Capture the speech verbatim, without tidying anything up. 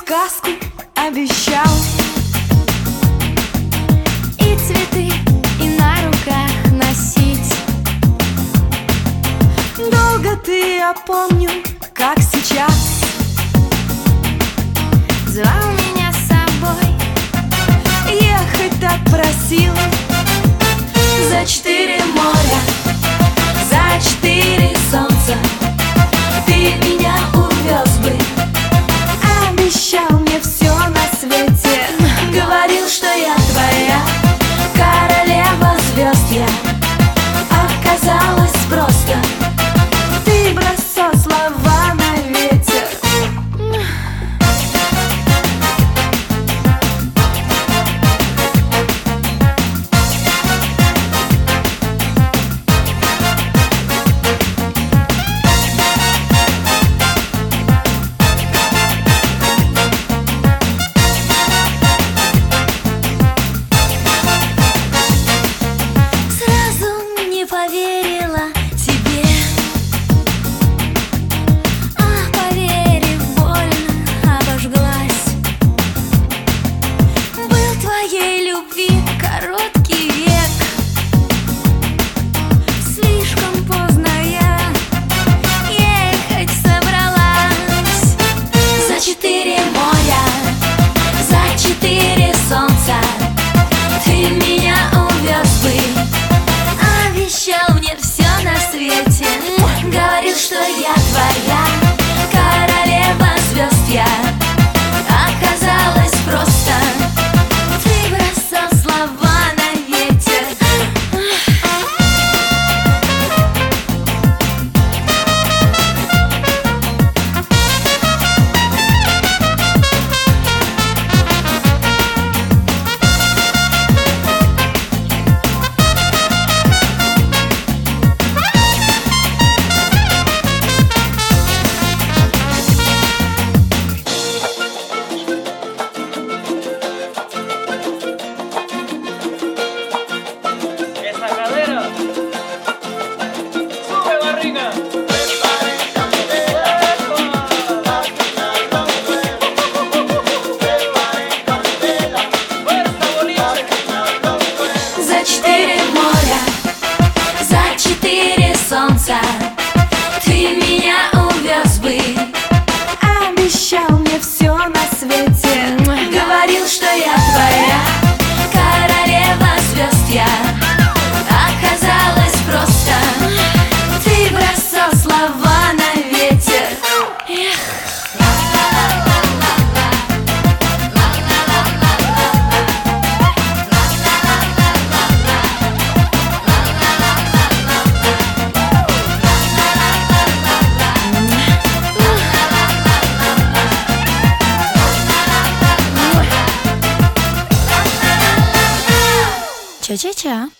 сказку обещал, и цветы, и на руках носить. Долго ты, я помню, как сейчас, звал меня с собой, ехать так просил. За четыре моря, за четыре солнца ты меня увез бы. Обещал мне все на свете, говорил, что я твоя королева звезд. Я оказалась просто, ты бросал слова на ветер. Поверила тебе, а поверив, больно обожглась. Был твоей любви короткий век, слишком поздно я ехать собралась. За четыре моря, за четыре солнца ты меня увез бы. Обещал мне все на свете, говорил, что я твоя королева звезд. Я оказалась просто, ты бросал слова на ветер. За четыре моря, за четыре солнца ты меня увез бы. Обещал мне все на свете, говорил, что я твоя королева звезд. Я оказалась просто, ты бросал слова на ветер. Ча-ча-ча.